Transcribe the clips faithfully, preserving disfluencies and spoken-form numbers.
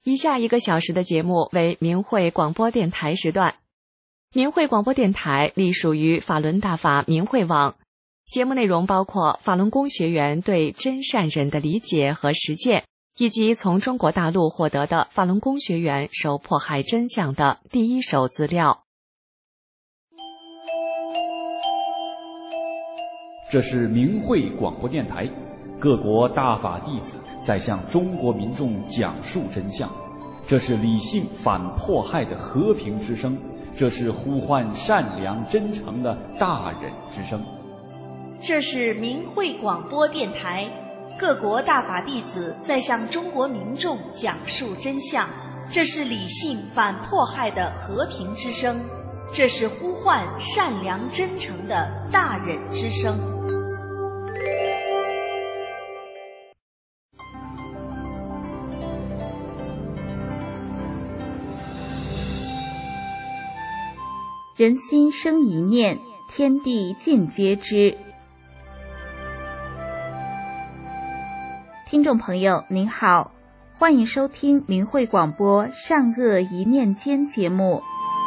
以下一个小时的节目为明慧广播电台时段。明慧广播电台隶属于法轮大法明慧网，节目内容包括法轮功学员对真善忍的理解和实践，以及从中国大陆获得的法轮功学员受迫害真相的第一手资料。 这是明慧广播电台，各国大法弟子在向中国民众讲述真相，这是理性反迫害的和平之声，这是呼唤善良真诚的大忍之声。 这是明慧广播电台，各国大法弟子在向中国民众讲述真相，这是理性反迫害的和平之声，这是呼唤善良真诚的大忍之声。 人心生一念，天地尽皆知。听众朋友您好，欢迎收听明慧广播善恶一念间节目。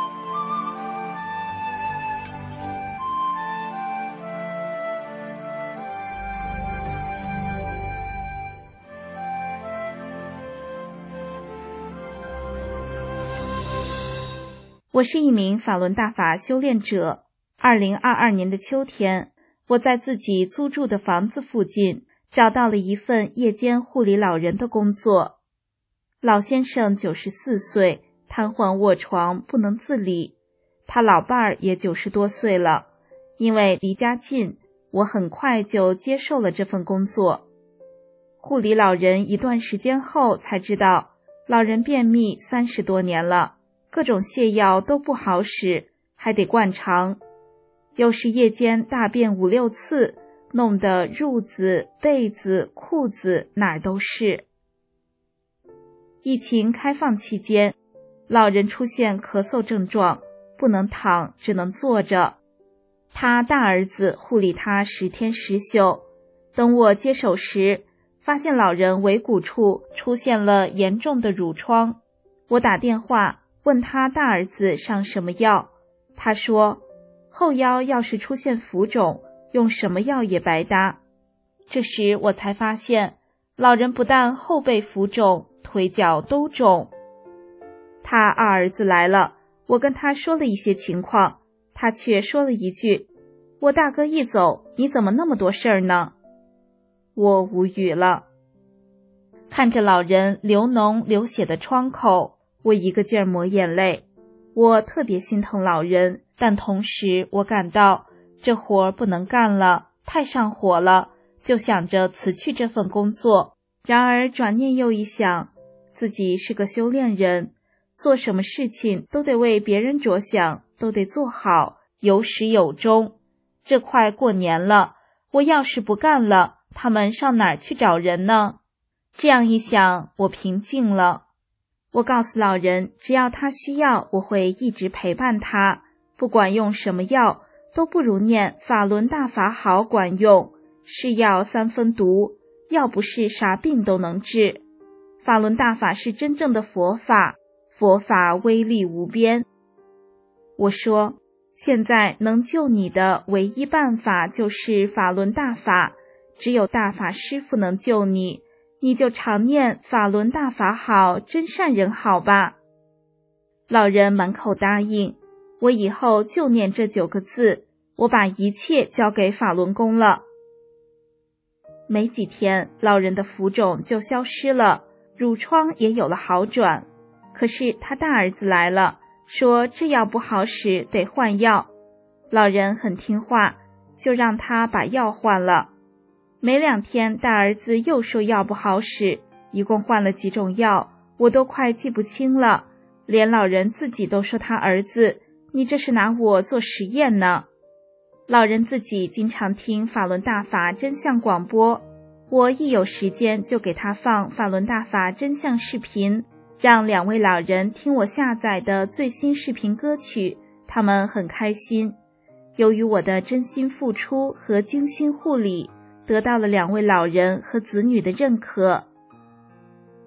我是一名法轮大法修炼者。二零二二年的秋天，我在自己租住的房子附近找到了一份夜间护理老人的工作。老先生九十四岁，瘫痪卧床，不能自理。他老伴儿也九十多岁了。因为离家近，我很快就接受了这份工作。护理老人一段时间后才知道，老人便秘三十多年了。各种泻药都不好使，还得灌肠。有时夜间大便五六次，弄得褥子、被子、裤子哪儿都是。疫情开放期间，老人出现咳嗽症状，不能躺，只能坐着。他大儿子护理他十天十宿。等我接手时，发现老人尾骨处出现了严重的褥疮。我打电话问他大儿子上什么药，他说后腰要是出现浮肿，用什么药也白搭。这时我才发现，老人不但后背浮肿，腿脚都肿。他二儿子来了，我跟他说了一些情况，他却说了一句：我大哥一走，你怎么那么多事儿呢？我无语了。看着老人流脓流血的创口，我一个劲儿抹眼泪。我特别心疼老人，但同时我感到这活儿不能干了，太上火了，就想着辞去这份工作。然而转念又一想，自己是个修炼人，做什么事情都得为别人着想，都得做好，有始有终。这快过年了，我要是不干了，他们上哪儿去找人呢？这样一想，我平静了。我告诉老人，只要他需要，我会一直陪伴他，不管用什么药，都不如念法轮大法好管用。是药三分毒，药不是啥病都能治。法轮大法是真正的佛法，佛法威力无边。我说，现在能救你的唯一办法就是法轮大法，只有大法师父能救你，你就常念法轮大法好，真善人好吧。老人满口答应，我以后就念这九个字，我把一切交给法轮功了。没几天，老人的浮肿就消失了，褥疮也有了好转。可是他大儿子来了，说这药不好使，得换药。老人很听话，就让他把药换了。没两天，大儿子又说药不好使，一共换了几种药，我都快记不清了。连老人自己都说他儿子，你这是拿我做实验呢。老人自己经常听法轮大法真相广播，我一有时间就给他放法轮大法真相视频，让两位老人听我下载的最新视频歌曲，他们很开心。由于我的真心付出和精心护理，得到了两位老人和子女的认可。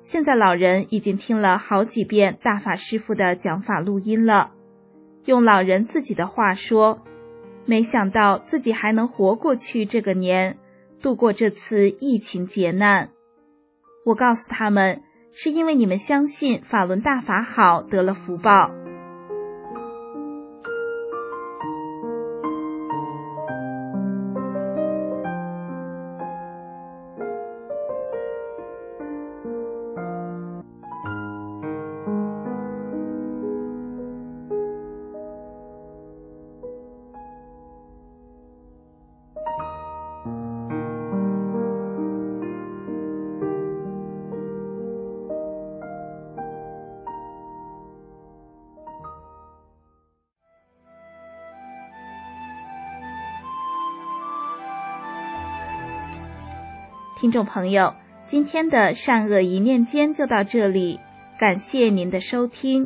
现在老人已经听了好几遍大法师父的讲法录音了。用老人自己的话说，没想到自己还能活过去这个年，度过这次疫情劫难。我告诉他们，是因为你们相信法轮大法好，得了福报。听众朋友，今天的善恶一念间就到这里，感谢您的收听。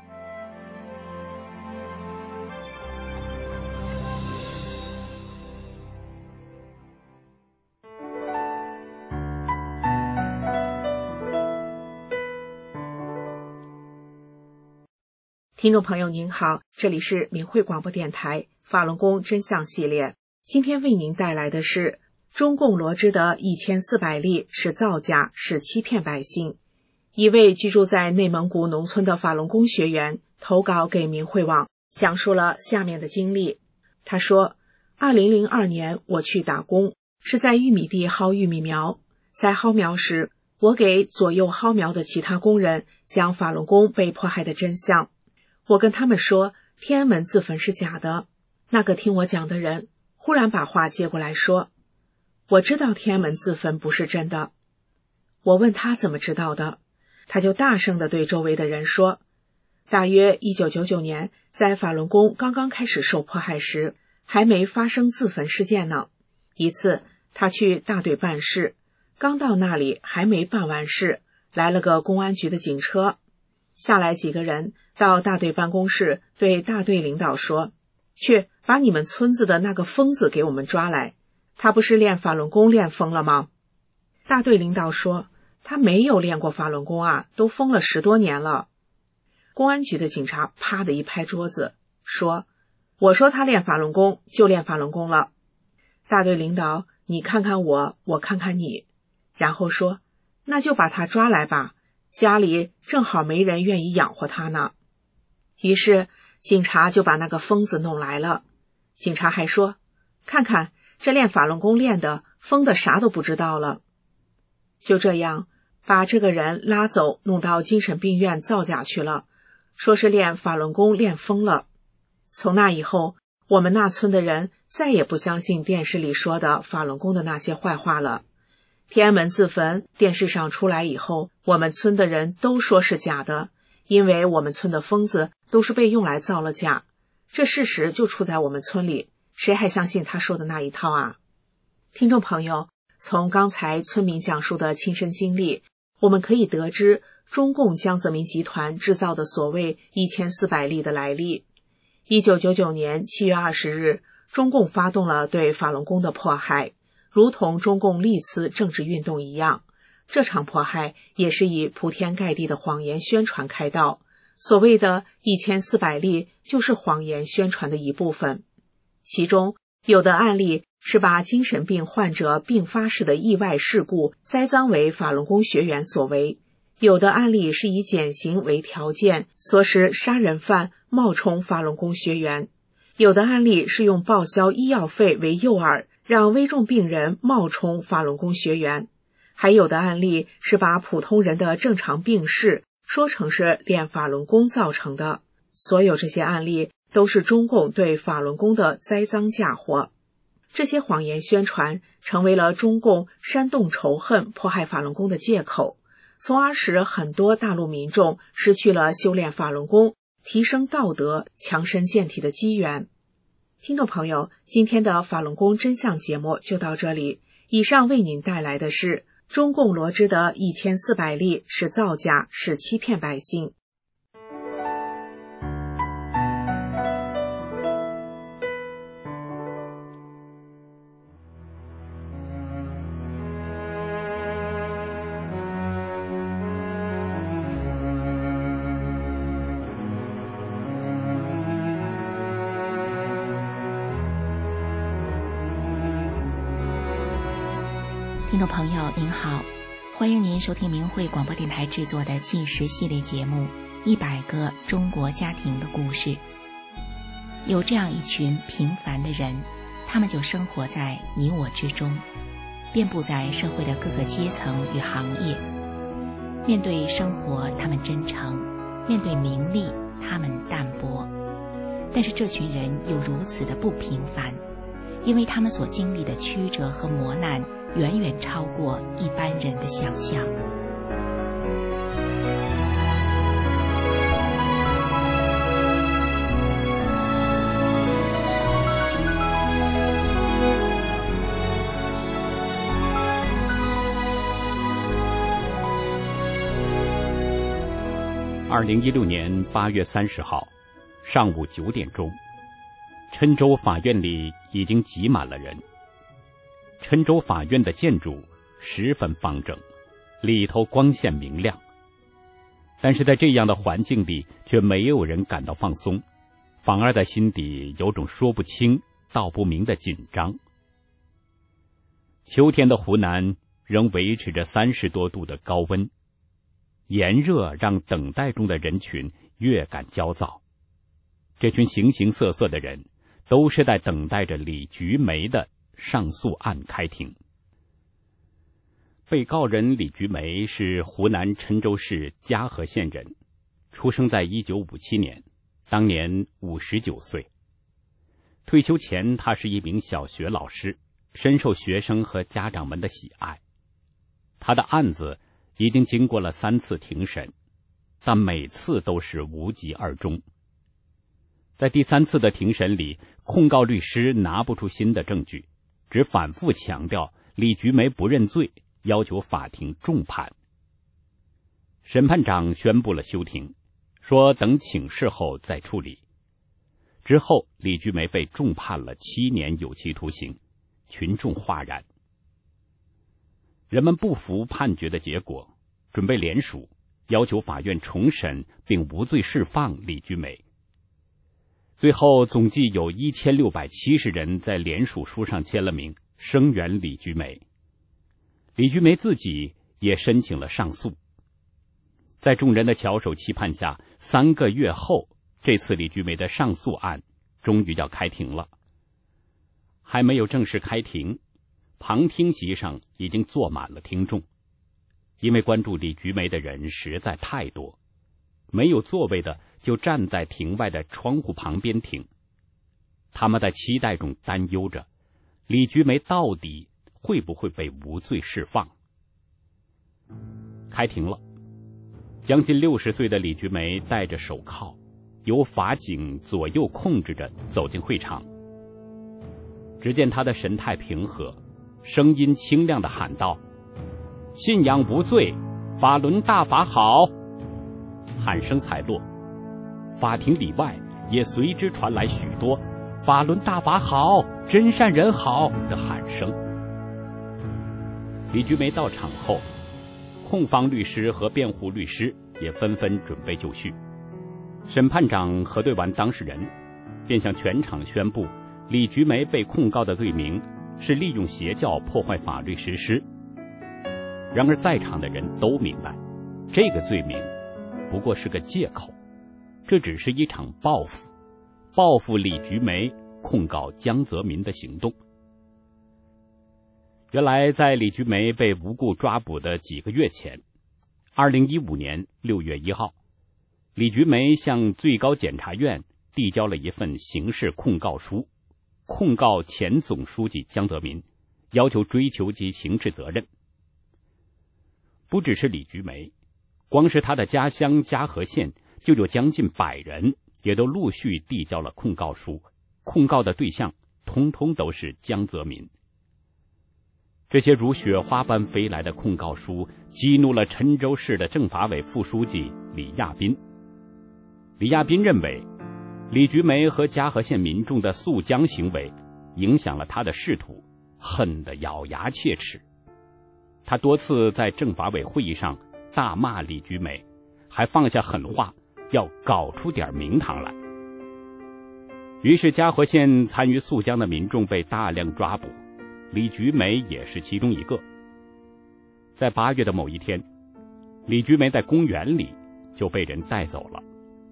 听众朋友您好，这里是明慧广播电台法轮功真相系列，今天为您带来的是中共罗织的一千四百例是造假，是欺骗百姓。一位居住在内蒙古农村的法轮功学员投稿给明慧网，讲述了下面的经历。他说，二零零二年我去打工，是在玉米地薅玉米苗。在薅苗时，我给左右薅苗的其他工人讲法轮功被迫害的真相。我跟他们说天安门自焚是假的。那个听我讲的人忽然把话接过来说，我知道天安门自焚不是真的。我问他怎么知道的，他就大声地对周围的人说，大约一九九九年，在法轮功刚刚开始受迫害时，还没发生自焚事件呢。一次他去大队办事，刚到那里还没办完事，来了个公安局的警车，下来几个人到大队办公室对大队领导说，去把你们村子的那个疯子给我们抓来，他不是练法轮功练疯了吗？大队领导说，他没有练过法轮功啊，都疯了十多年了。公安局的警察啪的一拍桌子，说，我说他练法轮功就练法轮功了。大队领导你看看我，我看看你，然后说，那就把他抓来吧，家里正好没人愿意养活他呢。于是警察就把那个疯子弄来了。警察还说，看看这练法轮功练的疯的啥都不知道了。就这样把这个人拉走，弄到精神病院造假去了，说是练法轮功练疯了。从那以后，我们那村的人再也不相信电视里说的法轮功的那些坏话了。天安门自焚电视上出来以后，我们村的人都说是假的，因为我们村的疯子都是被用来造了假，这事实就出在我们村里，谁还相信他说的那一套啊？听众朋友，从刚才村民讲述的亲身经历，我们可以得知中共江泽民集团制造的所谓一千四百例的来历。一九九九年七月二十日，中共发动了对法轮功的迫害，如同中共历次政治运动一样，这场迫害也是以铺天盖地的谎言宣传开道。所谓的一千四百例就是谎言宣传的一部分。其中有的案例是把精神病患者并发式的意外事故栽赃为法轮功学员所为，有的案例是以减刑为条件，唆使杀人犯冒充法轮功学员，有的案例是用报销医药费为诱饵，让危重病人冒充法轮功学员，还有的案例是把普通人的正常病逝说成是练法轮功造成的。所有这些案例都是中共对法轮功的栽赃嫁祸。这些谎言宣传成为了中共煽动仇恨、迫害法轮功的借口，从而使很多大陆民众失去了修炼法轮功、提升道德、强身健体的机缘。听众朋友，今天的法轮功真相节目就到这里。以上为您带来的是中共罗织的一千四百例是造假，是欺骗百姓。 听众朋友您好，欢迎您收听明慧广播电台制作的纪实系列节目《一百个中国家庭的故事》。有这样一群平凡的人，他们就生活在你我之中，遍布在社会的各个阶层与行业。面对生活，他们真诚；面对名利，他们淡泊。但是这群人又如此的不平凡，因为他们所经历的曲折和磨难远远超过一般人的想象。 二零一六年八月三十号上午九点钟，郴州法院里已经挤满了人。郴州法院的建筑十分方正，里头光线明亮，但是在这样的环境里，却没有人感到放松，反而在心底有种说不清道不明的紧张。秋天的湖南仍维持着三十多度的高温，炎热让等待中的人群越感焦躁。这群形形色色的人都是在等待着李菊梅的上诉案开庭。被告人李菊梅是湖南郴州市嘉禾县人，出生在一九五七年，当年五十九岁。退休前，他是一名小学老师，深受学生和家长们的喜爱。他的案子已经经过了三次庭审，但每次都是无疾而终。在第三次的庭审里，控告律师拿不出新的证据，只反复强调李菊梅不认罪，要求法庭重判。审判长宣布了休庭，说等请示后再处理。之后，李菊梅被重判了七年有期徒刑，群众哗然。人们不服判决的结果，准备联署，要求法院重审并无罪释放李菊梅。最后总计有一千六百七十人在联署书上签了名，声援李菊梅。李菊梅自己也申请了上诉。在众人的翘首期盼下，三个月后，这次李菊梅的上诉案终于要开庭了。还没有正式开庭，旁听席上已经坐满了听众，因为关注李菊梅的人实在太多，没有座位的就站在庭外的窗户旁边听。他们在期待中担忧着，李菊梅到底会不会被无罪释放。开庭了，将近六十岁的李菊梅戴着手铐，由法警左右控制着走进会场。只见他的神态平和，声音清亮地喊道：“信仰无罪，法轮大法好！”喊声才落，法庭里外也随之传来许多“法轮大法好，真善人好”的喊声。李菊梅到场后，控方律师和辩护律师也纷纷准备就绪。审判长核对完当事人，便向全场宣布，李菊梅被控告的罪名是利用邪教破坏法律实施。然而在场的人都明白，这个罪名不过是个借口，这只是一场报复，报复李菊梅控告江泽民的行动。原来在李菊梅被无故抓捕的几个月前，二零一五年六月一号，李菊梅向最高检察院递交了一份刑事控告书，控告前总书记江泽民，要求追究其刑事责任。不只是李菊梅，光是他的家乡嘉禾县就有将近百人也都陆续递交了控告书，控告的对象通通都是江泽民。这些如雪花般飞来的控告书激怒了郴州市的政法委副书记李亚斌。李亚斌认为，李菊梅和嘉禾县民众的诉江行为影响了他的仕途，恨得咬牙切齿。他多次在政法委会议上大骂李菊梅，还放下狠话，要搞出点名堂来。于是嘉禾县参与诉江的民众被大量抓捕，李菊梅也是其中一个。 在八月的某一天，李菊梅在公园里就被人带走了。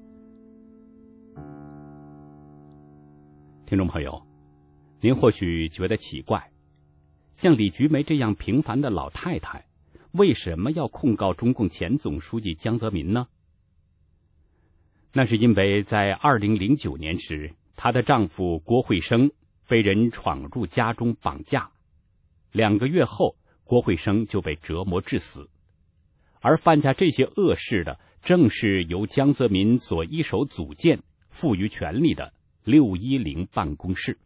听众朋友，您或许觉得奇怪，像李菊梅这样平凡的老太太，为什么要控告中共前总书记江泽民呢？那是因为在二零零九年时，她的丈夫郭慧生被人闯入家中绑架，两个月后，郭慧生就被折磨致死。而犯下这些恶事的，正是由江泽民所一手组建、赋予权力的六一零办公室。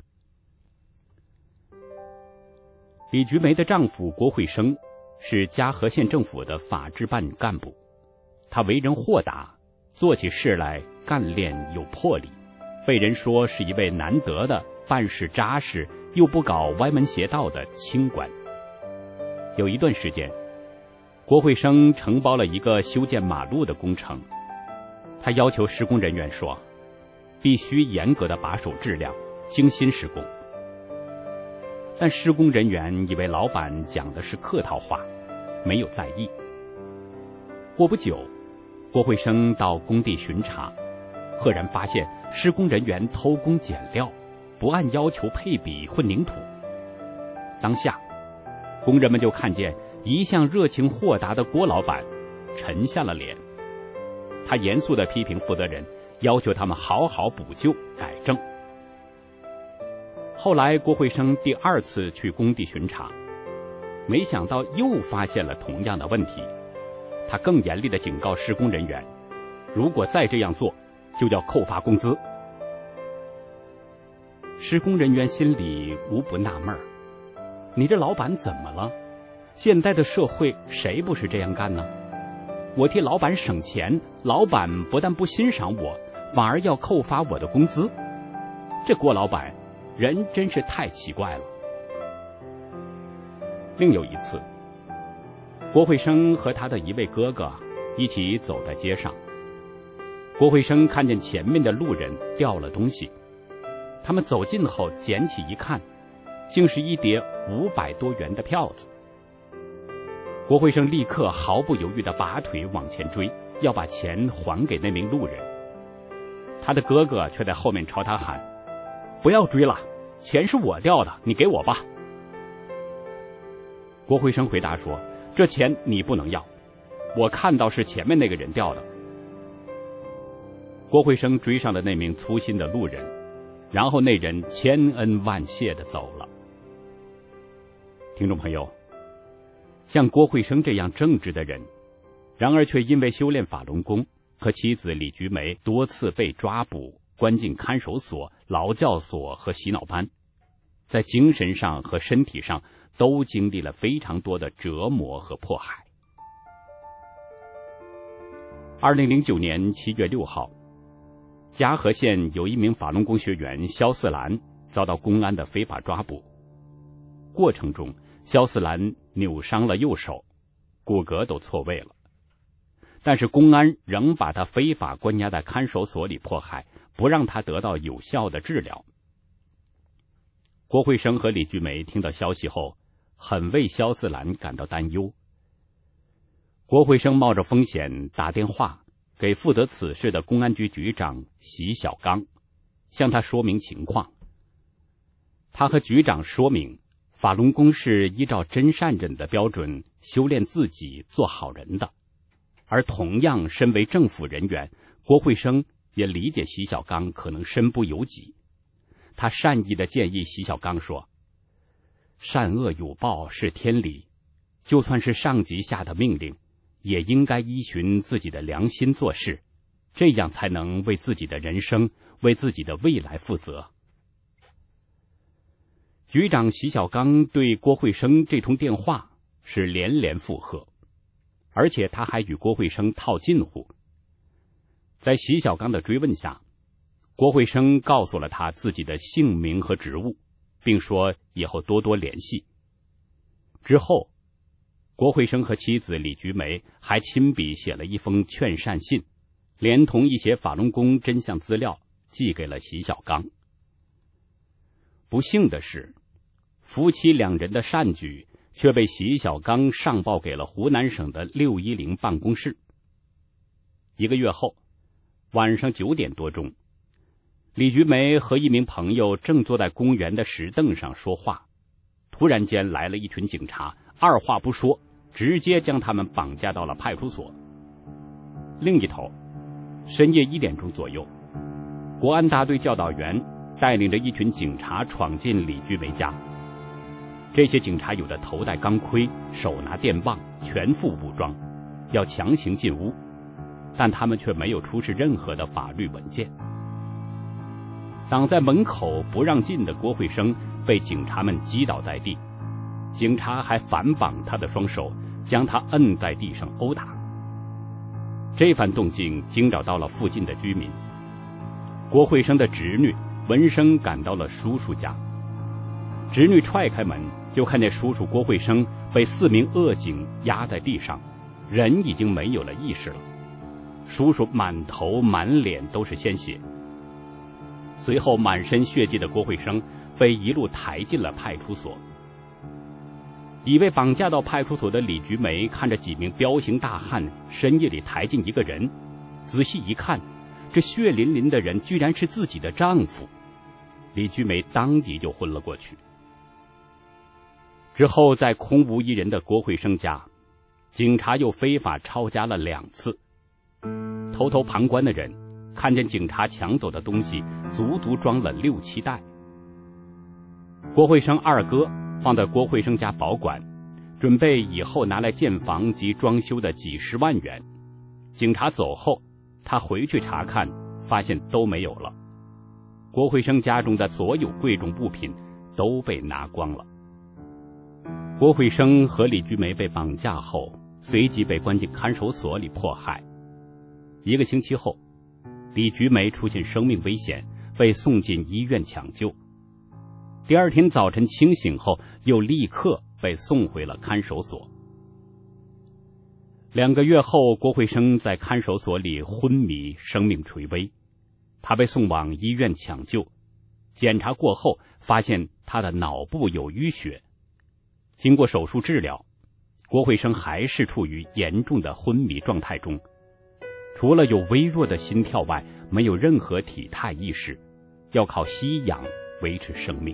李菊梅的丈夫郭慧生是嘉禾县政府的法制办干部，他为人豁达，做起事来干练有魄力，被人说是一位难得的办事扎实又不搞歪门邪道的清官。有一段时间，郭慧生承包了一个修建马路的工程，他要求施工人员说，必须严格的把守质量，精心施工。但施工人员以为老板讲的是客套话，没有在意。过不久，郭慧生到工地巡查，赫然发现施工人员偷工减料，不按要求配比混凝土。当下，工人们就看见一向热情豁达的郭老板沉下了脸，他严肃地批评负责人，要求他们好好补救改正。后来郭慧生第二次去工地巡查，没想到又发现了同样的问题，他更严厉地警告施工人员，如果再这样做，就要扣发工资。施工人员心里无不纳闷儿，你这老板怎么了？现在的社会谁不是这样干呢？我替老板省钱，老板不但不欣赏我，反而要扣发我的工资。这郭老板人真是太奇怪了。另有一次，郭慧生和他的一位哥哥一起走在街上，郭慧生看见前面的路人掉了东西，他们走近后捡起一看，竟是一叠五百多元的票子。郭慧生立刻毫不犹豫地拔腿往前追，要把钱还给那名路人。他的哥哥却在后面朝他喊，不要追了，钱是我掉的，你给我吧。郭慧生回答说，这钱你不能要，我看到是前面那个人掉的。郭慧生追上了那名粗心的路人，然后那人千恩万谢地走了。听众朋友，像郭慧生这样正直的人，然而却因为修炼法轮功和妻子李菊梅多次被抓捕，关进看守所、劳教所和洗脑班，在精神上和身体上都经历了非常多的折磨和迫害。二零零九年七月六号，嘉禾县有一名法轮功学员肖四兰遭到公安的非法抓捕，过程中肖四兰扭伤了右手，骨骼都错位了，但是公安仍把他非法关押在看守所里迫害，不让他得到有效的治疗。郭慧生和李菊梅听到消息后，很为肖四兰感到担忧。郭慧生冒着风险打电话给负责此事的公安局局长席小刚，向他说明情况。他和局长说明，法轮功是依照真善忍的标准修炼自己做好人的，而同样身为政府人员，郭慧生也理解席小刚可能身不由己。他善意地建议席小刚说，善恶有报是天理，就算是上级下的命令，也应该依循自己的良心做事，这样才能为自己的人生、为自己的未来负责。局长席小刚对郭慧生这通电话是连连附和，而且他还与郭慧生套近乎。在席小刚的追问下，郭慧生告诉了他自己的姓名和职务，并说以后多多联系。之后，郭慧生和妻子李菊梅还亲笔写了一封劝善信，连同一些法轮功真相资料寄给了席小刚。不幸的是，夫妻两人的善举却被习小刚上报给了湖南省的六一零办公室。一个月后，晚上九点多钟，李菊梅和一名朋友正坐在公园的石凳上说话，突然间来了一群警察，二话不说，直接将他们绑架到了派出所。另一头，深夜一点钟左右，国安大队教导员带领着一群警察闯进李菊梅家。这些警察有的头戴钢盔，手拿电棒，全副武装，要强行进屋，但他们却没有出示任何的法律文件。挡在门口不让进的郭慧生被警察们击倒在地，警察还反绑他的双手，将他摁在地上殴打。这番动静惊扰到了附近的居民。郭慧生的侄女闻声赶到了叔叔家，侄女踹开门，就看见叔叔郭慧生被四名恶警压在地上，人已经没有了意识了。叔叔满头满脸都是鲜血。随后满身血迹的郭慧生被一路抬进了派出所。已被绑架到派出所的李菊梅看着几名彪形大汉深夜里抬进一个人，仔细一看，这血淋淋的人居然是自己的丈夫。李菊梅当即就昏了过去。之后在空无一人的郭慧生家，警察又非法抄家了两次。偷偷旁观的人看见警察抢走的东西足足装了六七袋。郭慧生二哥放在郭慧生家保管，准备以后拿来建房及装修的几十万元。警察走后，他回去查看，发现都没有了。郭慧生家中的所有贵重物品都被拿光了。郭慧生和李菊梅被绑架后，随即被关进看守所里迫害。一个星期后，李菊梅出现生命危险，被送进医院抢救。第二天早晨清醒后，又立刻被送回了看守所。两个月后，郭慧生在看守所里昏迷，生命垂危。他被送往医院抢救，检查过后发现他的脑部有淤血。经过手术治疗，郭慧生还是处于严重的昏迷状态中，除了有微弱的心跳外，没有任何体态意识，要靠吸氧维持生命。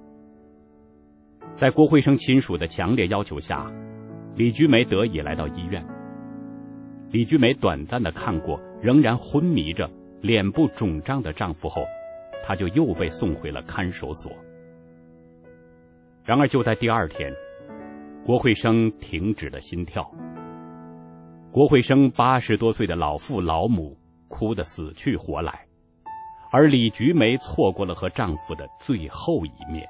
在郭慧生亲属的强烈要求下，李菊梅得以来到医院。李菊梅短暂地看过仍然昏迷着、脸部肿胀的丈夫后，她就又被送回了看守所。然而就在第二天，郭慧生停止了心跳。郭慧生八十多岁的老父老母哭得死去活来，而李菊梅错过了和丈夫的最后一面。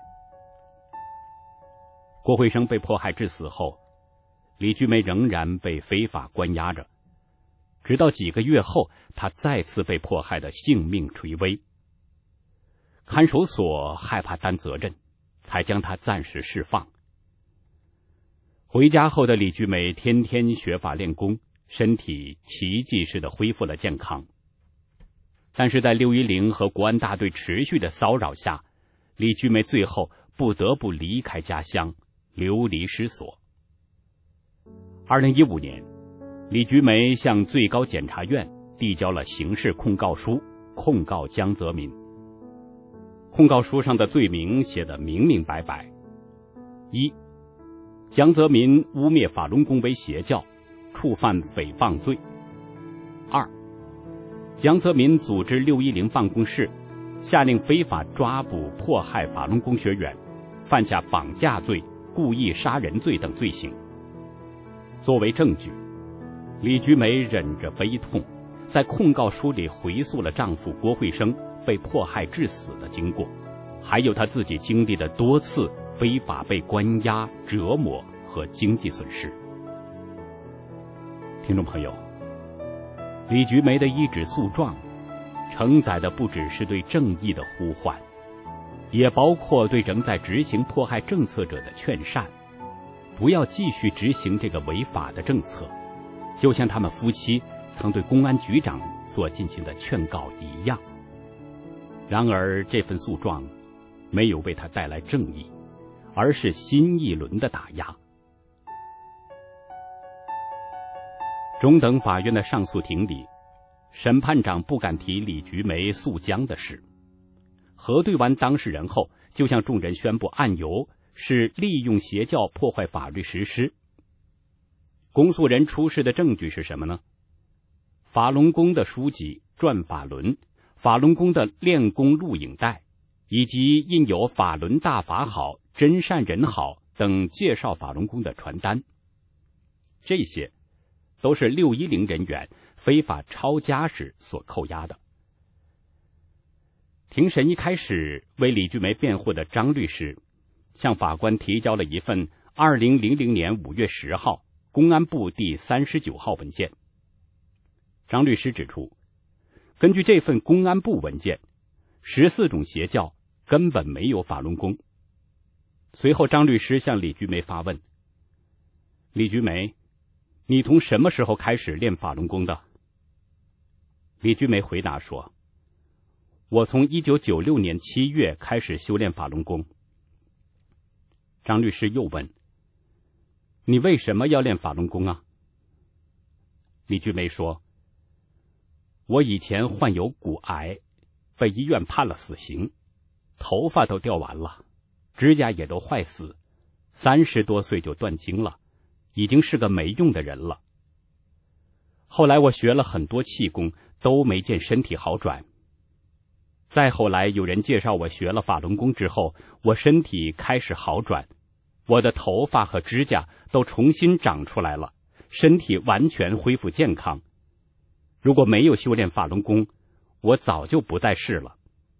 郭慧生被迫害致死后，李菊梅仍然被非法关押着，直到几个月后，她再次被迫害的性命垂危。看守所害怕担责任，才将她暂时释放。回家后的李菊梅天天学法练功，身体奇迹似的恢复了健康。但是在六一零和国安大队持续的骚扰下，李菊梅最后不得不离开家乡，流离失所。二零一五年，李菊梅向最高检察院递交了刑事控告书，控告江泽民。控告书上的罪名写得明明白白：一、江泽民污蔑法轮功为邪教，触犯诽谤罪；二、江泽民组织六一零办公室，下令非法抓捕迫害法轮功学员，犯下绑架罪、故意杀人罪等罪行。作为证据，李菊梅忍着悲痛，在控告书里回溯了丈夫郭慧生被迫害致死的经过，还有她自己经历的多次非法被关押、折磨和经济损失。听众朋友，李菊梅的一纸诉状承载的不只是对正义的呼唤，也包括对仍在执行迫害政策者的劝善，不要继续执行这个违法的政策，就像他们夫妻曾对公安局长所进行的劝告一样。然而这份诉状没有为他带来正义，而是新一轮的打压， 中等法院的上诉庭里，审判长不敢提李菊梅诉江的事。核对完当事人后，就向众人宣布案由是利用邪教破坏法律实施。公诉人出示的证据是什么呢？法轮功的书籍《转法轮》，法轮功的练功录影带，以及印有法轮大法好、真善人好等介绍法轮功的传单。这些都是六一零人员非法抄家时所扣押的。庭审一开始，为李菊梅辩护的张律师向法官提交了一份二零零零年五月十号公安部第三十九号文件。张律师指出，根据这份公安部文件，十四种邪教根本没有法轮功。随后张律师向李菊梅发问：李菊梅，你从什么时候开始练法轮功的？李菊梅回答说：我从一九九六年七月开始修炼法轮功。张律师又问：你为什么要练法轮功啊？李菊梅说：我以前患有骨癌，被医院判了死刑，头发都掉完了，指甲也都坏死，三十多岁就断经了，已经是个没用的人了。后来我学了很多气功，都没见身体好转。再后来有人介绍我学了法轮功之后，我身体开始好转，我的头发和指甲都重新长出来了，身体完全恢复健康。如果没有修炼法轮功，我早就不在世了。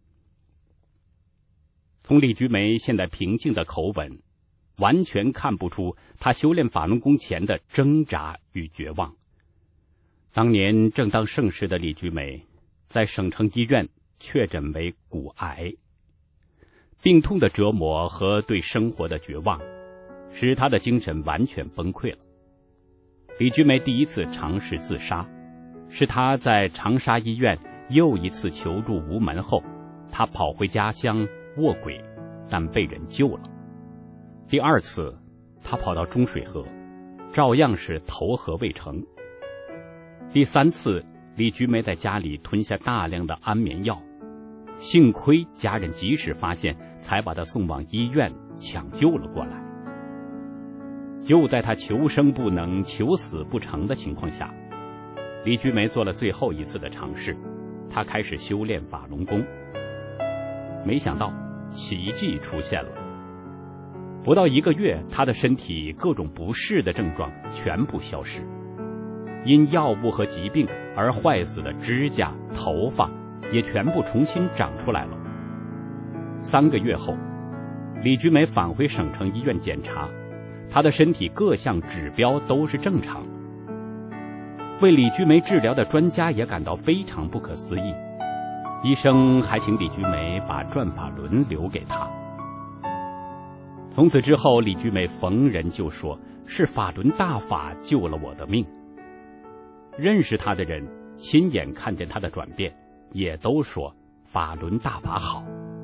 从李菊梅现在平静的口吻，完全看不出她修炼法轮功前的挣扎与绝望。当年正当盛世的李菊梅，在省城医院确诊为骨癌，病痛的折磨和对生活的绝望，使她的精神完全崩溃了。李菊梅第一次尝试自杀，是她在长沙医院又一次求助无门后，她跑回家乡卧轨，但被人救了。第二次，她跑到中水河，照样是投河未成。第三次，李菊梅在家里吞下大量的安眠药，幸亏家人及时发现，才把她送往医院抢救了过来。就在她求生不能、求死不成的情况下，李菊梅做了最后一次的尝试，她开始修炼法轮功。没想到奇迹出现了，不到一个月，她的身体各种不适的症状全部消失，因药物和疾病而坏死的指甲、头发也全部重新长出来了。三个月后，李菊梅返回省城医院检查，她的身体各项指标都是正常。为李菊梅治疗的专家也感到非常不可思议，医生还请李菊梅把转法轮留给她。从此之后，李菊梅逢人就说是法轮大法救了我的命。认识她的人亲眼看见她的转变，也都说法轮大法好。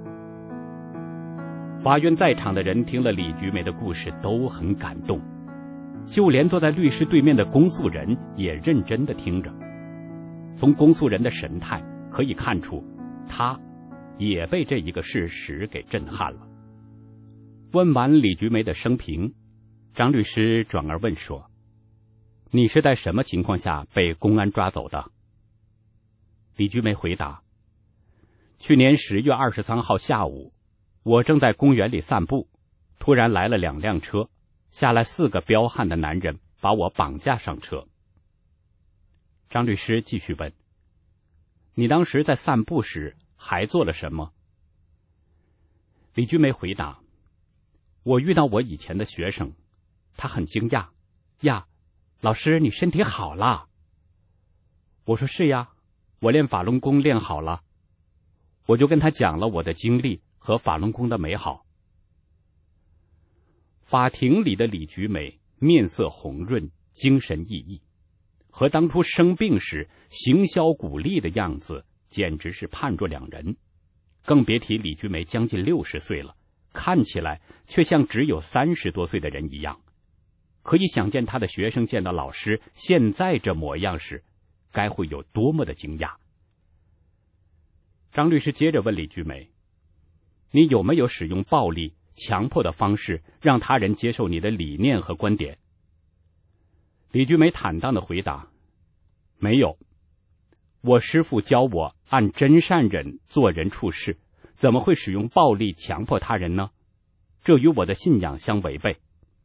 法院在场的人听了李菊梅的故事都很感动，就连坐在律师对面的公诉人也认真地听着。从公诉人的神态可以看出，他也被这一个事实给震撼了。问完李菊梅的生平，张律师转而问说：你是在什么情况下被公安抓走的？李菊梅回答：去年十月二十三号下午，我正在公园里散步，突然来了两辆车，下来四个彪悍的男人，把我绑架上车。张律师继续问：你当时在散步时还做了什么？李菊梅回答：我遇到我以前的学生，他很惊讶，呀，老师，你身体好了。我说是呀，我练法轮功练好了。我就跟他讲了我的经历和法轮功的美好。法庭里的李菊梅面色红润，精神奕奕，和当初生病时行销鼓励的样子简直是判若两人。更别提李菊梅将近六十岁了，看起来却像只有三十多岁的人一样。 可以想见他的学生见到老师现在这模样时，该会有多么的惊讶。张律师接着问李菊梅，你有没有使用暴力、强迫的方式让他人接受你的理念和观点？李菊梅坦荡地回答，没有。我师父教我按真善忍做人处事，怎么会使用暴力强迫他人呢？这与我的信仰相违背。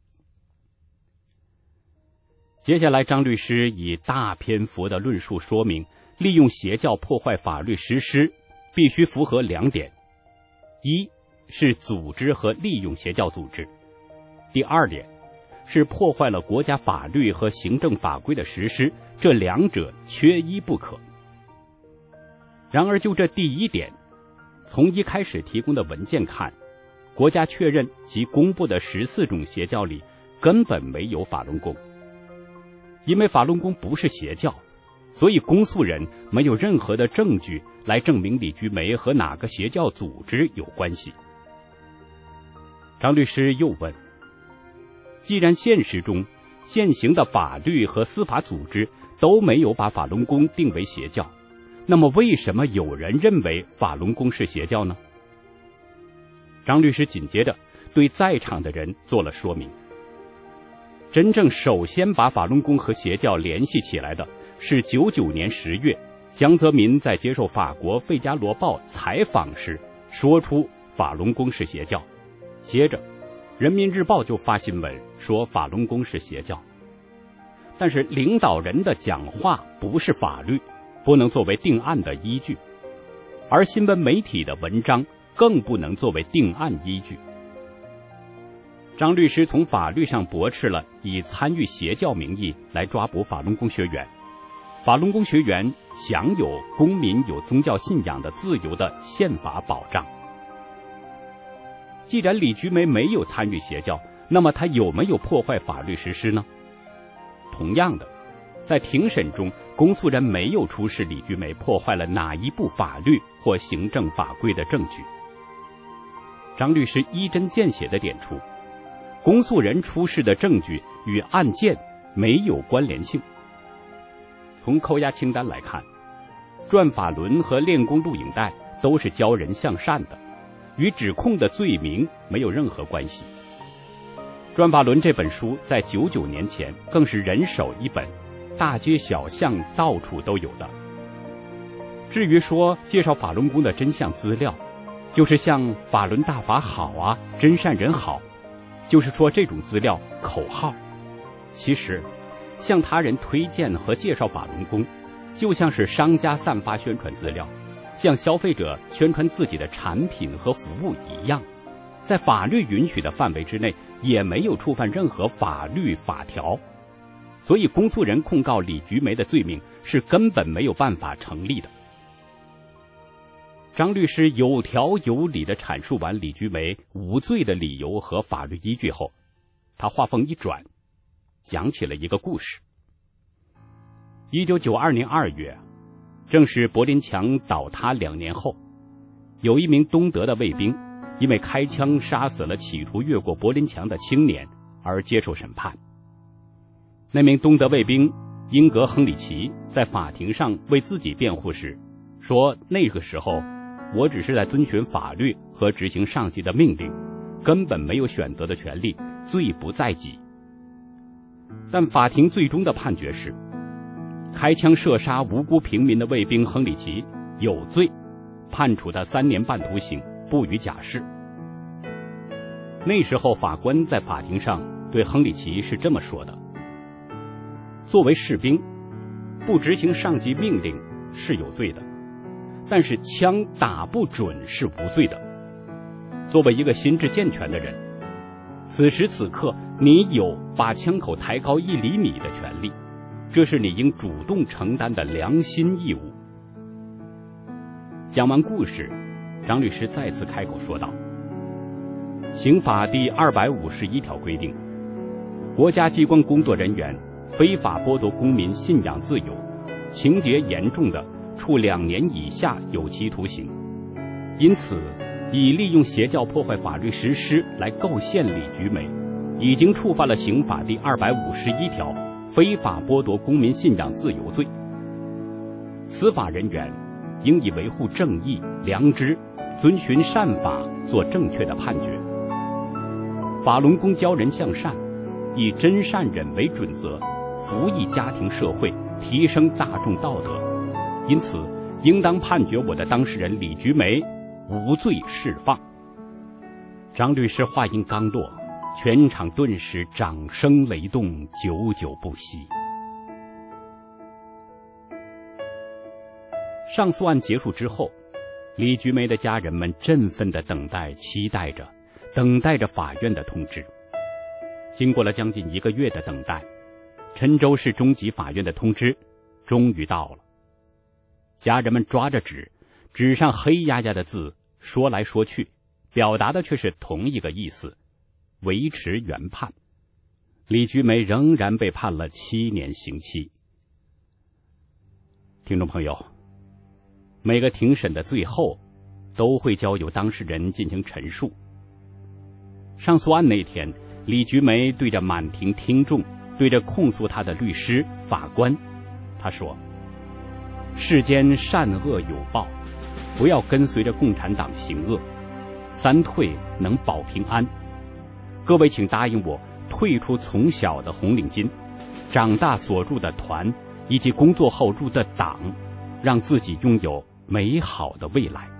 接下来，张律师以大篇幅的论述说明，利用邪教破坏法律实施必须符合两点：一是组织和利用邪教组织；第二点是破坏了国家法律和行政法规的实施，这两者缺一不可。然而就这第一点，从一开始提供的文件看，国家确认其公布的十四种邪教里根本没有法轮功。因为法轮功不是邪教，所以公诉人没有任何的证据来证明李菊梅和哪个邪教组织有关系。张律师又问，既然现实中现行的法律和司法组织都没有把法轮功定为邪教，那么为什么有人认为法轮功是邪教呢？张律师紧接着对在场的人做了说明。真正首先把法轮功和邪教联系起来的是九九年十月，江泽民在接受法国《费加罗报》采访时说出法轮功是邪教，接着《人民日报》就发新闻说法轮功是邪教。但是领导人的讲话不是法律，不能作为定案的依据，而新闻媒体的文章更不能作为定案依据。张律师从法律上驳斥了以参与邪教名义来抓捕法轮功学员。法轮功学员享有公民有宗教信仰的自由的宪法保障。既然李菊梅没有参与邪教，那么她有没有破坏法律实施呢？同样的，在庭审中，公诉人没有出示李菊梅破坏了哪一部法律或行政法规的证据。张律师一针见血地点出，公诉人出示的证据与案件没有关联性。从扣押清单来看，转法轮和练功录影带都是教人向善的，与指控的罪名没有任何关系。转法轮这本书在九九年前更是人手一本，大街小巷到处都有的。至于说介绍法轮功的真相资料，就是像法轮大法好啊，真善人好，就是说这种资料口号。其实向他人推荐和介绍法轮功，就像是商家散发宣传资料，向消费者宣传自己的产品和服务一样，在法律允许的范围之内，也没有触犯任何法律法条。所以公诉人控告李菊梅的罪名是根本没有办法成立的。张律师有条有理地阐述完李菊梅无罪的理由和法律依据后，他话锋一转，讲起了一个故事。一九九二年二月，正是柏林墙倒塌两年后，有一名东德的卫兵因为开枪杀死了企图越过柏林墙的青年而接受审判。那名东德卫兵英格·亨里奇在法庭上为自己辩护时说，那个时候我只是在遵循法律和执行上级的命令，根本没有选择的权利，罪不在己。但法庭最终的判决是，开枪射杀无辜平民的卫兵亨里奇有罪，判处他三年半徒刑，不予假释。那时候法官在法庭上对亨里奇是这么说的：作为士兵，不执行上级命令是有罪的，但是枪打不准是无罪的。作为一个心智健全的人，此时此刻你有把枪口抬高一厘米的权利，这是你应主动承担的良心义务。讲完故事，张律师再次开口说道：刑法第二百五十一条规定，国家机关工作人员非法剥夺公民信仰自由，情节严重的，处两年以下有期徒刑。因此，以利用邪教破坏法律实施来构陷李菊梅， 已经触犯了刑法第二百五十一条非法剥夺公民信仰自由罪。司法人员应以维护正义、良知、遵循善法做正确的判决。法轮功教人向善，以真善忍为准则，服役家庭社会，提升大众道德，因此应当判决我的当事人李菊梅无罪释放。张律师话音刚落，全场顿时掌声雷动，久久不息。上诉案结束之后，李菊梅的家人们振奋地等待、期待着，等待着法院的通知。经过了将近一个月的等待，郴州市中级法院的通知终于到了。家人们抓着纸，纸上黑压压的字说来说去，表达的却是同一个意思：维持原判。李菊梅仍然被判了七年刑期。听众朋友，每个庭审的最后都会交由当事人进行陈述。上诉案那天，李菊梅对着满庭听众，对着控诉他的律师、法官，他说：世间善恶有报，不要跟随着共产党行恶，三退能保平安。各位请答应我，退出从小的红领巾，长大所入的团，以及工作后入的党，让自己拥有美好的未来。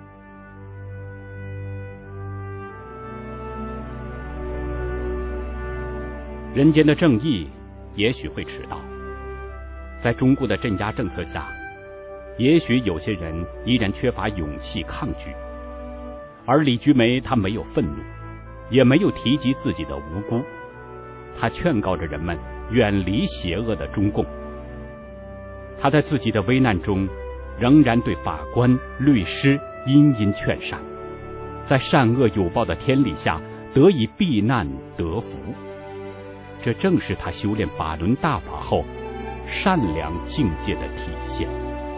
人间的正义也许会迟到，在中共的镇压政策下，也许有些人依然缺乏勇气抗拒。而李菊梅她没有愤怒，也没有提及自己的无辜，她劝告着人们远离邪恶的中共。她在自己的危难中仍然对法官、律师殷殷劝善，在善恶有报的天理下得以避难得福。这正是他修炼法轮大法后善良境界的体现。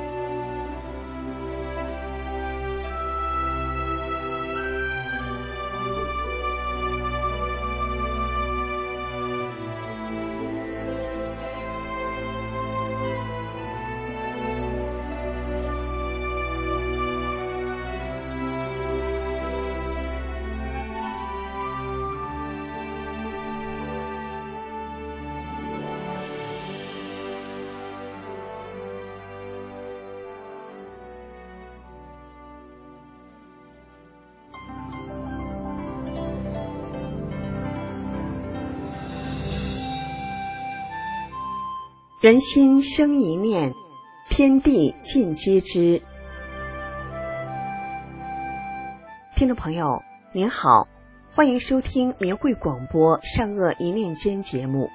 人心生一念，天地尽皆知。听众朋友您好，欢迎收听明慧广播善恶一念间节目。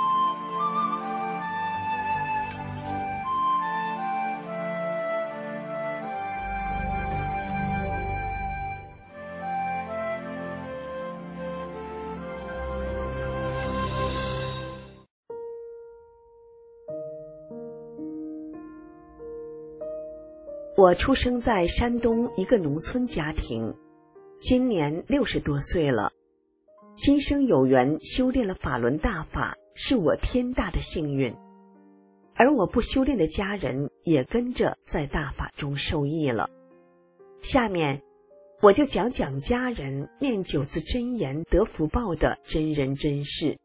我出生在山东一个农村家庭，今年六十多岁了。今生有缘修炼了法轮大法，是我天大的幸运。而我不修炼的家人也跟着在大法中受益了。下面我就讲讲家人念九字真言得福报的真人真事。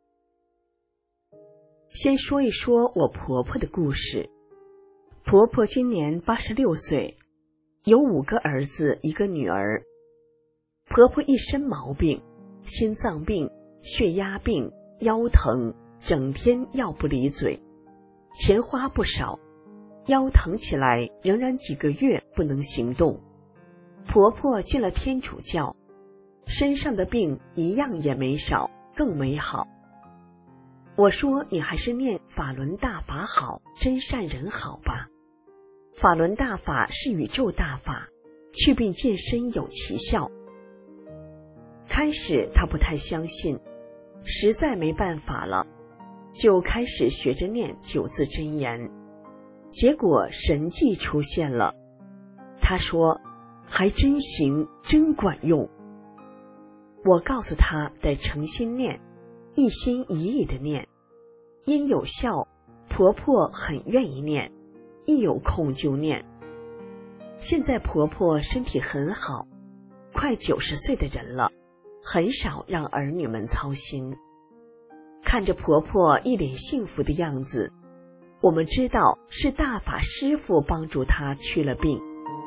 先说一说我婆婆的故事。婆婆今年八十六岁，有五个儿子一个女儿。婆婆一身毛病，心脏病、血压病、腰疼，整天药不离嘴，钱花不少，腰疼起来仍然几个月不能行动。婆婆进了天主教，身上的病一样也没少，更没好。我说你还是念法轮大法好，真善人好吧。法轮大法是宇宙大法，祛病健身有奇效。开始他不太相信，实在没办法了，就开始学着念九字真言。结果神迹出现了，他说还真行，真管用。我告诉他得诚心念， 一心一意地念，因有效，婆婆很愿意念，一有空就念。现在婆婆身体很好，快九十岁的人了，很少让儿女们操心。看着婆婆一脸幸福的样子，我们知道是大法师父帮助她去了病。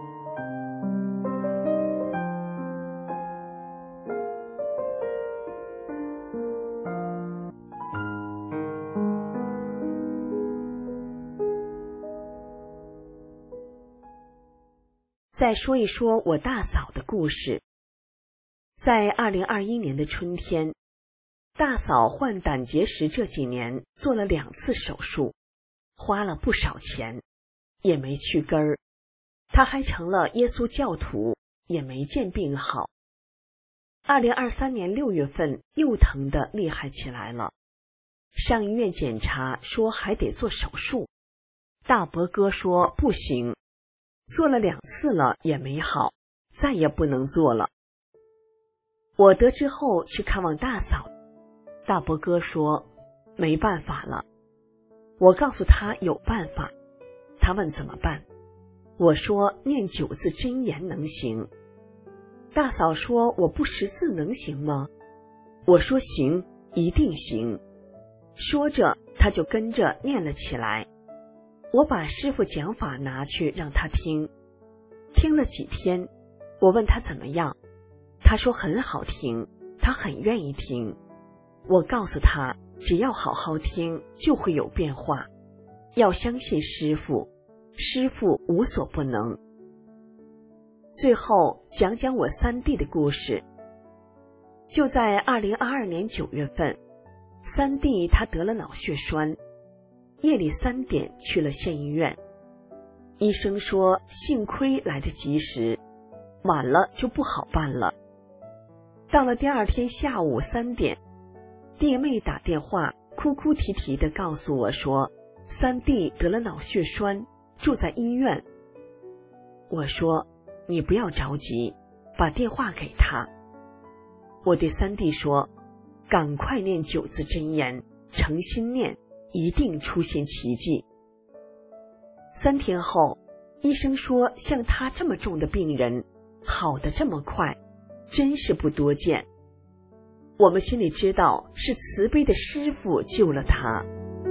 再说一说我大嫂的故事。在二零二一年的春天，大嫂患胆结石这几年做了两次手术，花了不少钱，也没去根儿。她还成了耶稣教徒，也没见病好。二零二三年六月份又疼得厉害起来了，上医院检查说还得做手术，大伯哥说不行，做了两次了也没好，再也不能做了。我得知后去看望大嫂，大伯哥说没办法了。我告诉他有办法，他问怎么办，我说念九字真言能行。大嫂说我不识字能行吗？我说行，一定行。说着他就跟着念了起来。我把师父讲法拿去让他听，听了几天，我问他怎么样，他说很好听，他很愿意听。我告诉他只要好好听就会有变化，要相信师父，师父无所不能。最后讲讲我三弟的故事。就在二零二二年九月份，三弟他得了脑血栓，夜里三点去了县医院，医生说幸亏来得及时，晚了就不好办了。到了第二天下午三点，弟妹打电话哭哭啼啼地告诉我说三弟得了脑血栓，住在医院。我说你不要着急，把电话给他。我对三弟说赶快念九字真言，诚心念，一定出现奇迹。三天后，医生说像他这么重的病人好得这么快，真是不多见。我们心里知道是慈悲的师父救了他。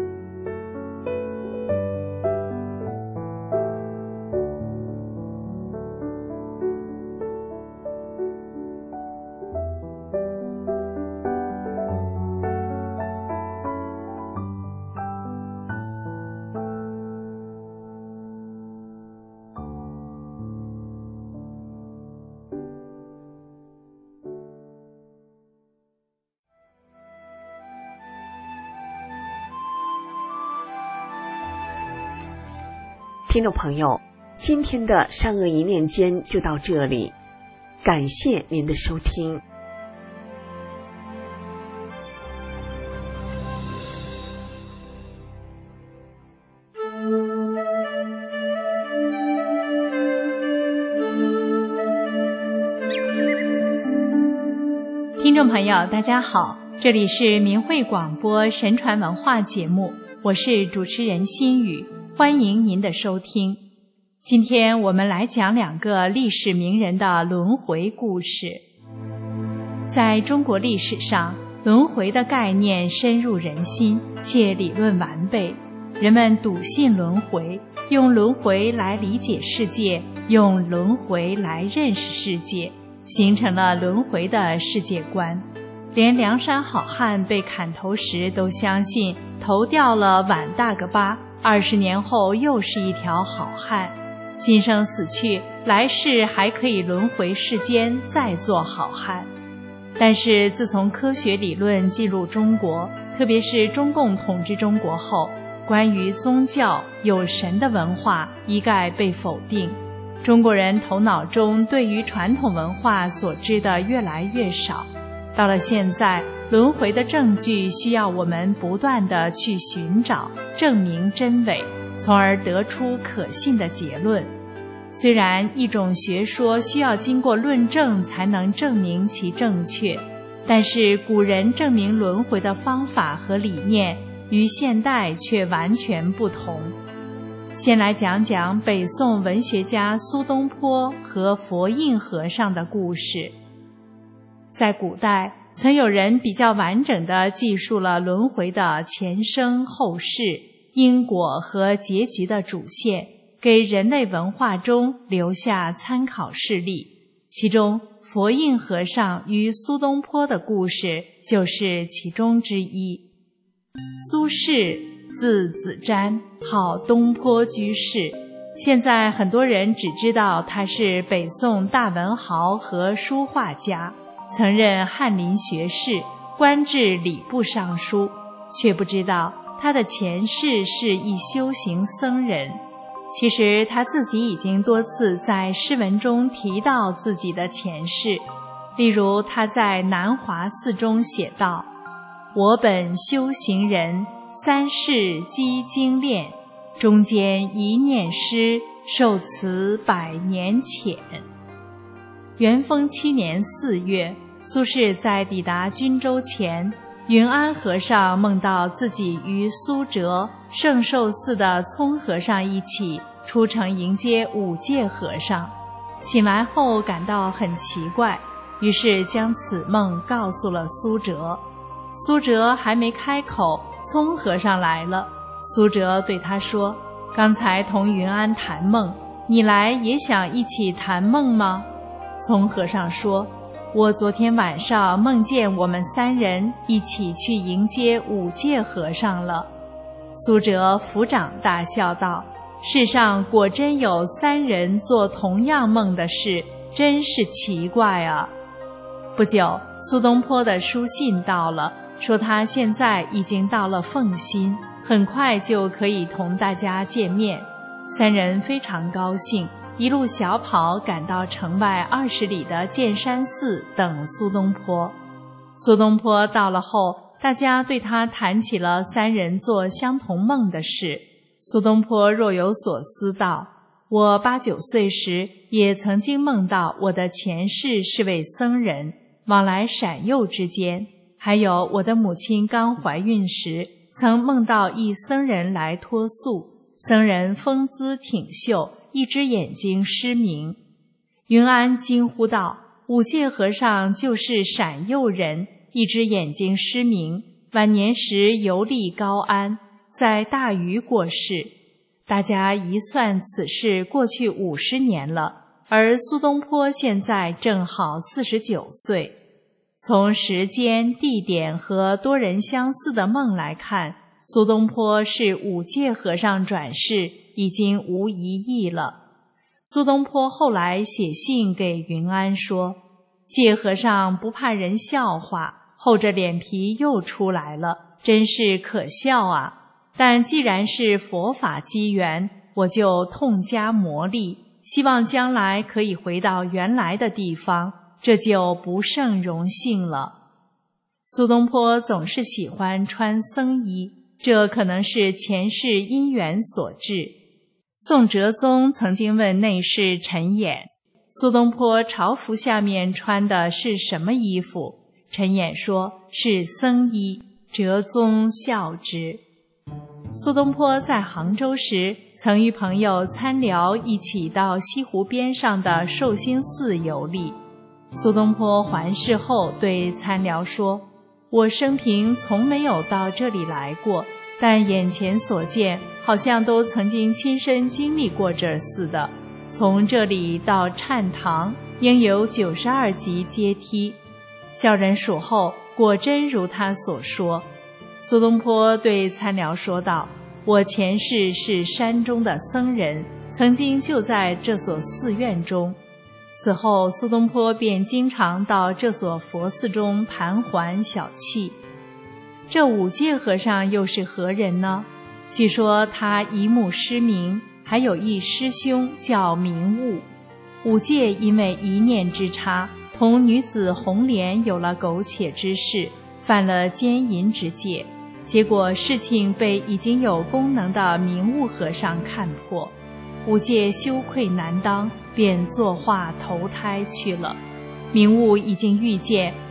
听众朋友，今天的善恶一念间就到这里，感谢您的收听。 听众朋友大家好，这里是明慧广播神传文化节目，我是主持人心雨，欢迎您的收听。今天我们来讲两个历史名人的轮回故事。在中国历史上，轮回的概念深入人心，且理论完备，人们笃信轮回，用轮回来理解世界，用轮回来认识世界，形成了轮回的世界观。连梁山好汉被砍头时都相信头掉了碗大个疤，二十年后又是一条好汉，今生死去，来世还可以轮回世间再做好汉。但是自从科学理论进入中国，特别是中共统治中国后，关于宗教有神的文化一概被否定。中国人头脑中对于传统文化所知的越来越少，到了现在，轮回的证据需要我们不断地去寻找，证明真伪，从而得出可信的结论。虽然一种学说需要经过论证才能证明其正确， 但是古人证明轮回的方法和理念与现代却完全不同。先来讲讲北宋文学家苏东坡和佛印和尚的故事。在古代，曾有人比较完整地记述了轮回的前生后世、因果和结局的主线，给人类文化中留下参考事例。其中，佛印和尚与苏东坡的故事就是其中之一。苏轼字子瞻，号东坡居士。现在很多人只知道他是北宋大文豪和书画家，曾任翰林学士，官至礼部尚书，却不知道他的前世是一修行僧人。其实他自己已经多次在诗文中提到自己的前世，例如他在南华寺中写道：我本修行人，三世积精炼，中间一念诗，受持百年浅。元丰七年四月，苏轼在抵达均州前，云安和尚梦到自己与苏辙、圣寿寺的聪和尚一起出城迎接五戒和尚。醒来后感到很奇怪，于是将此梦告诉了苏辙。苏辙还没开口，聪和尚来了。苏辙对他说：刚才同云安谈梦，你来也想一起谈梦吗？聪和尚说：我昨天晚上梦见我们三人一起去迎接五戒和尚了。苏辙抚掌大笑道：世上果真有三人做同样梦的事，真是奇怪啊。不久，苏东坡的书信到了，说他现在已经到了凤新，很快就可以同大家见面。三人非常高兴，一路小跑赶到城外二十里的建山寺等苏东坡。苏东坡到了后，大家对他谈起了三人做相同梦的事。苏东坡若有所思道：我八九岁时也曾经梦到我的前世是位僧人，往来闪佑之间，还有我的母亲刚怀孕时曾梦到一僧人来托宿，僧人风姿挺秀，一只眼睛失明。云安惊呼道：五戒和尚就是闪佑人，一只眼睛失明，晚年时游历高安，在大禹过世。大家一算，此事过去五十年了，而苏东坡现在正好四十九岁。从时间、地点和多人相似的梦来看，苏东坡是五戒和尚转世，已经无疑义了。苏东坡后来写信给云安说：戒和尚不怕人笑话，厚着脸皮又出来了，真是可笑啊！但既然是佛法机缘，我就痛加磨砺，希望将来可以回到原来的地方，这就不胜荣幸了。苏东坡总是喜欢穿僧衣，这可能是前世因缘所致。宋哲宗曾经问内侍陈俨，苏东坡朝服下面穿的是什么衣服？陈俨说是僧衣，哲宗笑之。苏东坡在杭州时，曾与朋友参僚一起到西湖边上的寿星寺游历。苏东坡还世后对参僚说：我生平从没有到这里来过，但眼前所见好像都曾经亲身经历过这儿似的。从这里到禅堂应有九十二级阶梯。叫人数后，果真如他所说。苏东坡对参僚说道：我前世是山中的僧人，曾经就在这所寺院中。此后苏东坡便经常到这所佛寺中盘桓小憩。这五戒和尚又是何人呢？据说他一目失明，还有一师兄叫明悟。五戒因为一念之差，同女子红莲有了苟且之事，犯了奸淫之戒，结果事情被已经有功能的明悟和尚看破。五戒羞愧难当，便作化投胎去了。明悟已经预见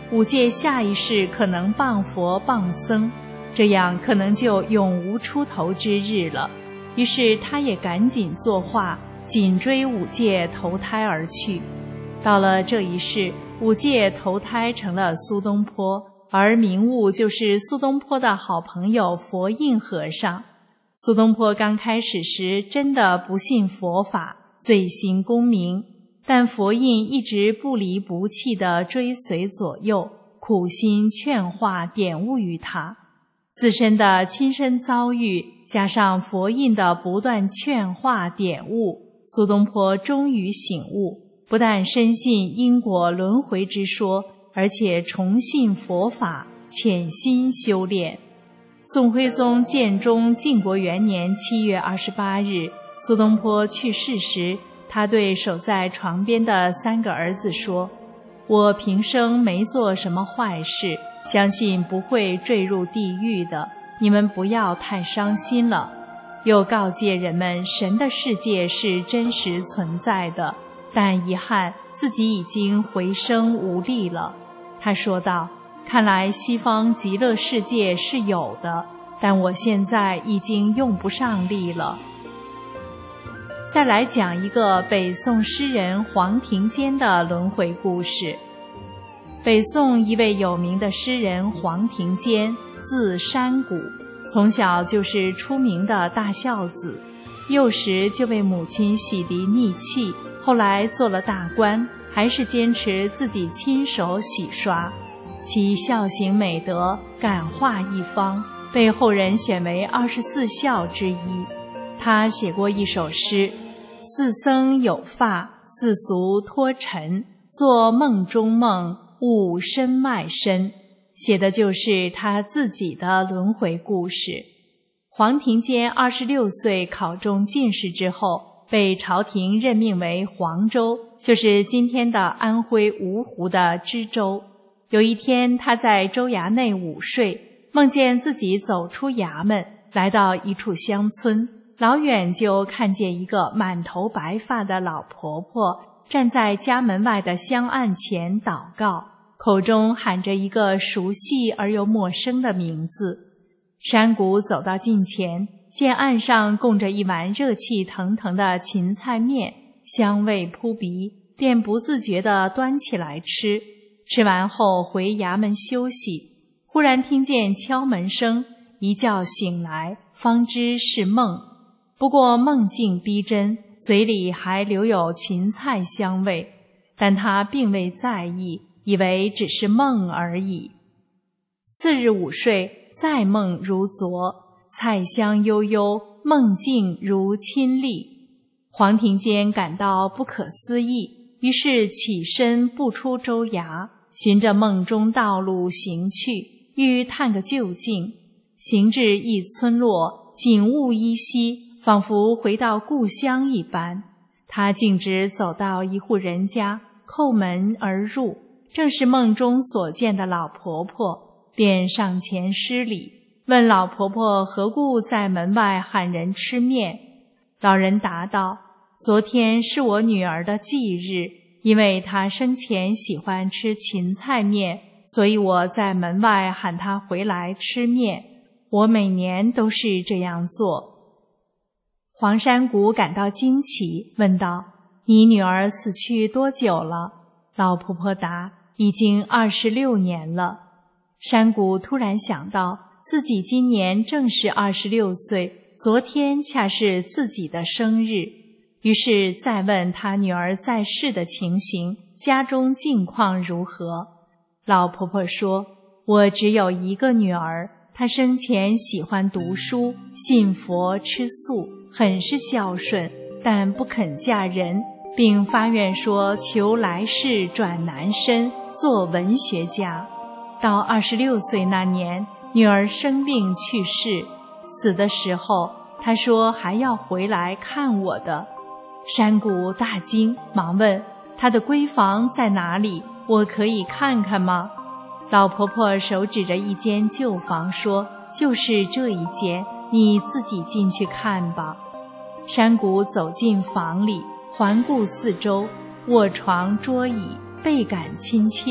五戒下一世可能谤佛谤僧，这样可能就永无出头之日了。于是他也赶紧作画，紧追五戒投胎而去。到了这一世，五戒投胎成了苏东坡，而明悟就是苏东坡的好朋友佛印和尚。苏东坡刚开始时真的不信佛法，醉心功名，但佛印一直不离不弃地追随左右，苦心劝化点悟于他。自身的亲身遭遇加上佛印的不断劝化点悟，苏东坡终于醒悟，不但深信因果轮回之说，而且重信佛法，潜心修炼。宋徽宗建中靖国元年七月二十八日，苏东坡去世时，他对守在床边的三个儿子说：我平生没做什么坏事，相信不会坠入地狱的，你们不要太伤心了。又告诫人们，神的世界是真实存在的，但遗憾自己已经回生无力了。他说道：看来西方极乐世界是有的，但我现在已经用不上力了。再来讲一个北宋诗人黄庭坚的轮回故事。北宋一位有名的诗人黄庭坚，字山谷，从小就是出名的大孝子，幼时就被母亲洗涤溺弃，后来做了大官，还是坚持自己亲手洗刷，其孝行美德感化一方，被后人选为二十四孝之一。他写过一首诗：四僧有发，四俗脱尘，做梦中梦，悟身脉身，写的就是他自己的轮回故事。黄庭坚二十六岁考中进士之后，被朝廷任命为黄州，就是今天的安徽芜湖的知州。有一天，他在州衙内午睡，梦见自己走出衙门，来到一处乡村，老远就看见一个满头白发的老婆婆站在家门外的香案前祷告，口中喊着一个熟悉而又陌生的名字。山谷走到近前，见案上供着一碗热气腾腾的芹菜面，香味扑鼻，便不自觉地端起来吃。吃完后回衙门休息，忽然听见敲门声，一觉醒来，方知是梦。不过梦境逼真，嘴里还留有芹菜香味，但他并未在意，以为只是梦而已。次日午睡，再梦如昨，菜香悠悠，梦境如亲历。黄庭坚感到不可思议，于是起身步出州衙，循着梦中道路行去，欲探个究竟。行至一村落，景物依稀，仿佛回到故乡一般。他径直走到一户人家，叩门而入，正是梦中所见的老婆婆，便上前施礼，问老婆婆何故在门外喊人吃面。老人答道：昨天是我女儿的忌日，因为她生前喜欢吃芹菜面，所以我在门外喊她回来吃面。我每年都是这样做。黄山谷感到惊奇，问道：你女儿死去多久了？老婆婆答：已经二十六年了。山谷突然想到，自己今年正是二十六岁，昨天恰是自己的生日，于是再问他女儿在世的情形，家中境况如何。老婆婆说：我只有一个女儿，她生前喜欢读书，信佛吃素，很是孝顺，但不肯嫁人，并发愿说求来世转男身，做文学家。到二十六岁那年，女儿生病去世，死的时候，她说还要回来看我的。山谷大惊，忙问：她的闺房在哪里？我可以看看吗？老婆婆手指着一间旧房说：就是这一间，你自己进去看吧。山谷走进房里，环顾四周，卧床桌椅倍感亲切，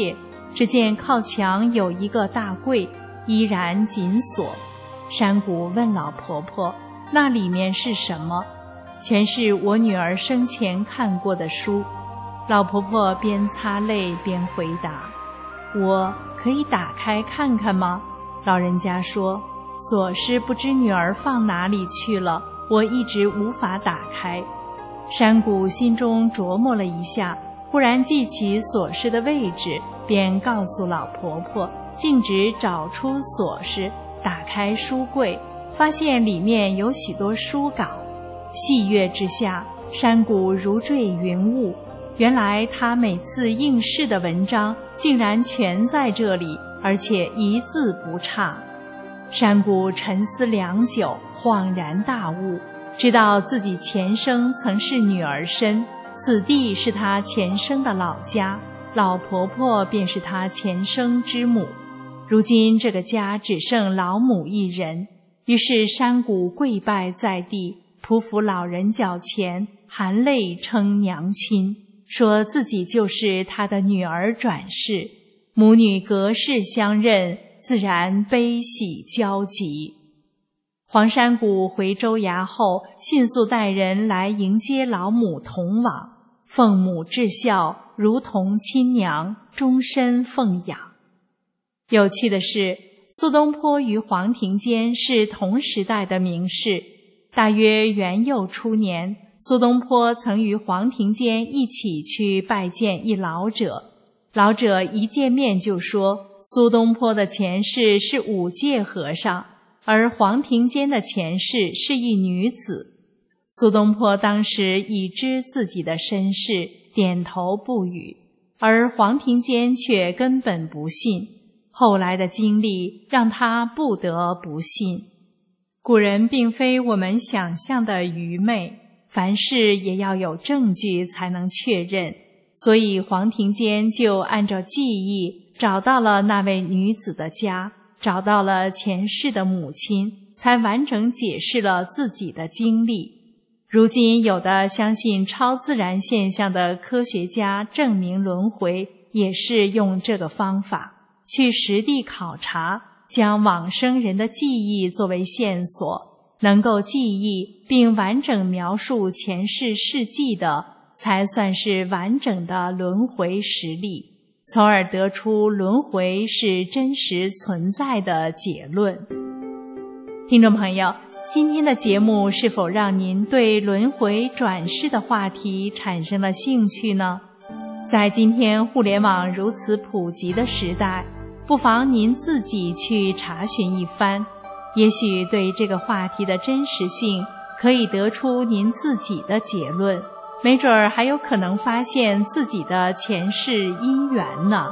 只见靠墙有一个大柜，依然紧锁。山谷问老婆婆：“那里面是什么？”全是我女儿生前看过的书。老婆婆边擦泪边回答：“我可以打开看看吗？”老人家说：“锁匙不知女儿放哪里去了，我一直无法打开。”山谷心中琢磨了一下，忽然记起锁匙的位置，便告诉老婆婆，径直找出锁匙，打开书柜，发现里面有许多书稿。细阅之下，山谷如坠云雾，原来他每次应试的文章竟然全在这里，而且一字不差。山谷沉思良久，恍然大悟，知道自己前生曾是女儿身，此地是他前生的老家，老婆婆便是他前生之母。如今这个家只剩老母一人，于是山谷跪拜在地，匍匐老人脚前，含泪称娘亲，说自己就是他的女儿转世，母女隔世相认，自然悲喜交集。黄山谷回州衙后，迅速带人来迎接老母同往，奉母至孝，如同亲娘，终身奉养。有趣的是，苏东坡与黄庭坚是同时代的名士。大约元佑初年，苏东坡曾与黄庭坚一起去拜见一老者，老者一见面就说，苏东坡的前世是五戒和尚，而黄庭坚的前世是一女子。苏东坡当时已知自己的身世，点头不语，而黄庭坚却根本不信。后来的经历让他不得不信。古人并非我们想象的愚昧，凡事也要有证据才能确认，所以黄庭坚就按照记忆找到了那位女子的家，找到了前世的母亲，才完整解释了自己的经历。如今有的相信超自然现象的科学家证明轮回，也是用这个方法去实地考察，将往生人的记忆作为线索，能够记忆并完整描述前世事迹的，才算是完整的轮回实例，从而得出轮回是真实存在的结论。听众朋友，今天的节目是否让您对轮回转世的话题产生了兴趣呢？在今天互联网如此普及的时代，不妨您自己去查询一番，也许对这个话题的真实性可以得出您自己的结论，没准儿还有可能发现自己的前世姻缘呢。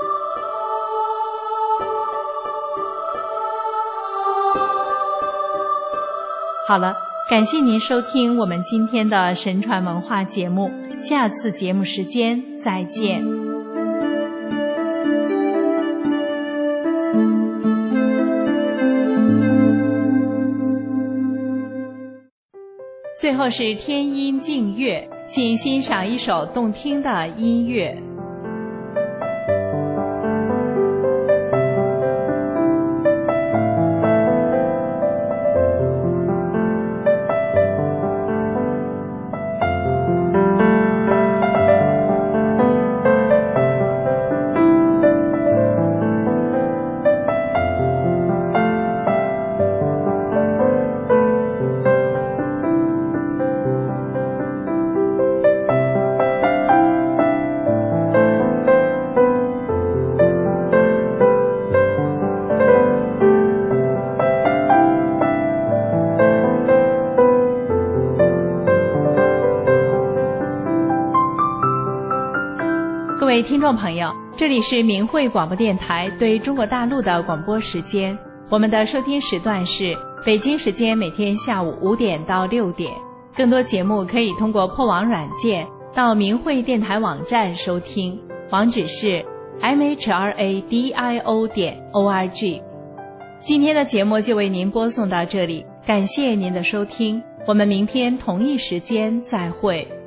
好了，感谢您收听我们今天的神传文化节目，下次节目时间再见。最后是天音静乐，请欣赏一首动听的音乐。各位听众朋友，这里是明慧广播电台对中国大陆的广播时间，我们的收听时段是北京时间每天下午五点到六点。更多节目可以通过破网软件到明慧电台网站收听，网址是 m h r a d i o 点 o r g。 今天的节目就为您播送到这里，感谢您的收听，我们明天同一时间再会。